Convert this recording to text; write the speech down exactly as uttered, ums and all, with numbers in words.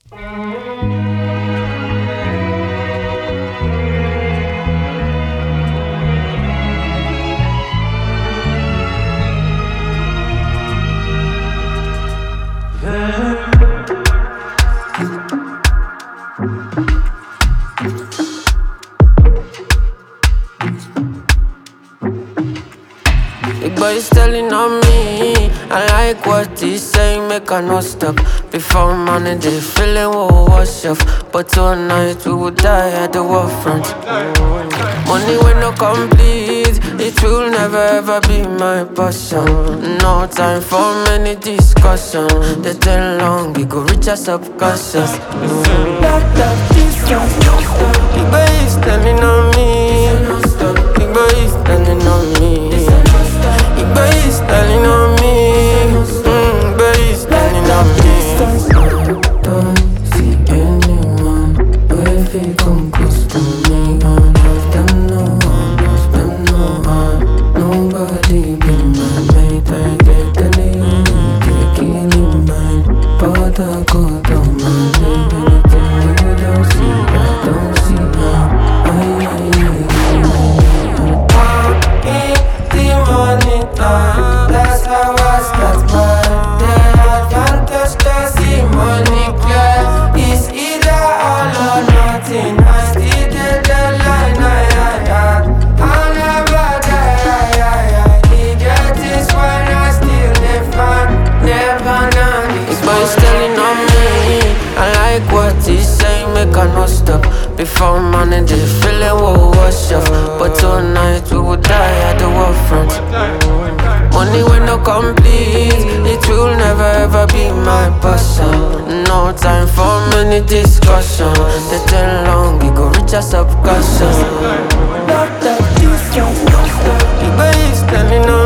Big boy is telling on me. I like what he's saying, make I no stop. Before morning, they feeling will wash off. But tonight we will die at the war front. Money when no complete, it will never ever be my passion. No time for many discussion. They tell long, we go reach us up cautious. Big boy is telling on me. Big boy is telling on me. Big boy is telling on me. Mm, boy is telling on me. I don't see anyone where they come close to me. All of them know, all of them know I nobody be my mate. I get the name, they're killing mine. But I go down my name. Anything you don't see, I don't see now. I, I, I, that's how I start my day. Advantage to see money clear. It's either all or nothing. I still get the line. I, I, I, I'll never die. I, I, I, he get this when I still live fun. Never know. Big boy is telling on me. I like what he's saying, make I no stop. Before morning, they feeling will wash off. But tonight we will die at the war front. Money when no complete, it will never ever be my passion. No time for many discussion. They tell long, we go reach us up cautious. Not that you Big boy is telling on